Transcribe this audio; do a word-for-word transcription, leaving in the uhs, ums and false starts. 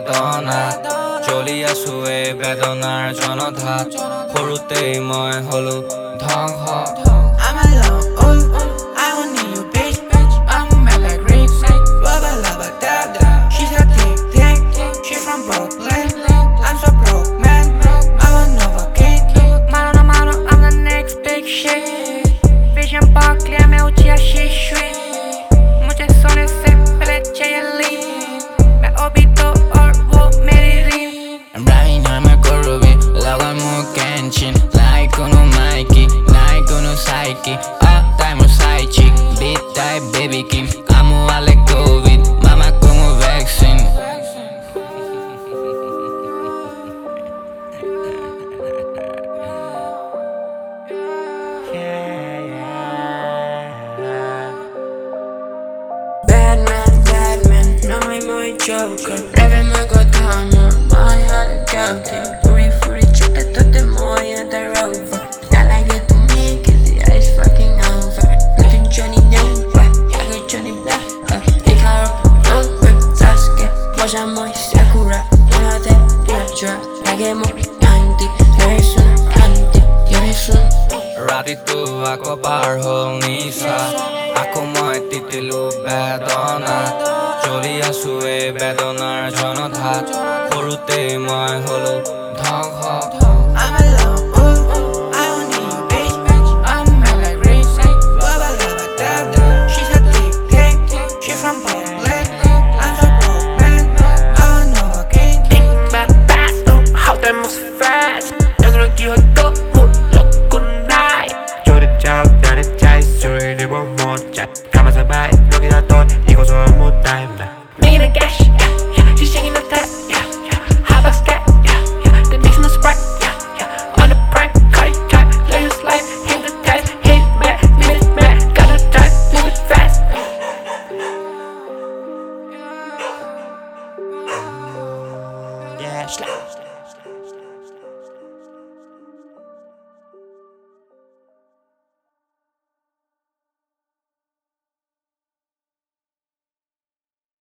বেদনাত জ্বলি আছো এই বেদনাৰ জনধাত সৰুতেই মই হলো ধ্বংস I'm alone, ooh, I don't need you, bitch. I'm mad like Rick. Lubba lubba da da. She's a thick thick. She from Brooklyn. I'm so broke, man. I want no vacation. Mano a mano, I'm the next big shit. Vision Barkley, I'm out here, shit, shit. मुझे सोने से पहले चाहिए लीन मैं अभी तो और वो मेरी रीन I'm riding on my Kurubi Lawa mo Kenshin Like kono Mikey Like kono Psyche All time mo side chick Big type baby Kim Amo ale COVID Mama como vaccine Bad man, bad man. No, I'm a joker. Revving my go down, my heart is joking. Three for the chick that took the more and the rover. All I get to make is the ice fucking over. Looking Johnny Depp, I got Johnny Black. They car up, whip, Sasuke. Watch out, my Sakura. One of them, you're a drug. I get more anti. Very soon, anti. Very soon. ৰাতিটো আকৌ পাৰ হ'ল নিচা আকৌ মই তিতিলো বেদনাত জ্বলি আছো এই বেদনাৰ জনধাত সৰুতেই মই হলো ধ্বংস I'm alone, ooh, I don't need you, bitch. I'm mad like Rick. Lubba lubba da da. She's a thick thick. She from Brooklyn. I'm so broke, man. I want no vacation. Bad fast, oh, how that moves fast. 여기로 기어도 훌쩍군 나이. 조립장 나는 차이 소리를 못 못자. 가만서 봐, 여기다 돈 이곳은 못 닮아. Making a gash, yeah, yeah. She's shaking the tap, yeah, yeah. How about scat, yeah, yeah. They mixing the Sprite, yeah, yeah. On the prank, cut it tight, let you slide, hit the test, hit mad, minute mad, got a time, move it fast. Yeah, slap.